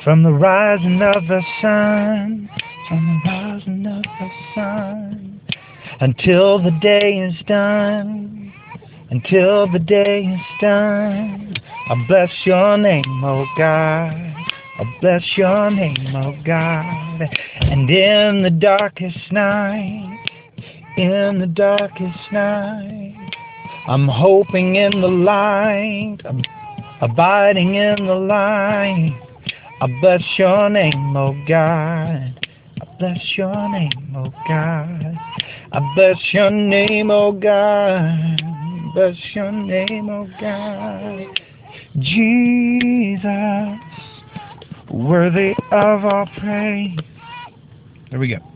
From the rising of the sun, from the rising of the sun, until the day is done, until the day is done. I bless your name, oh God. I bless your name, oh God. And in the darkest night, in the darkest night, I'm hoping in the light, I'm abiding in the light. I bless your name, oh God. I bless your name, oh God. I bless your name, oh God. Bless your name, oh God. Jesus, worthy of all praise. There we go.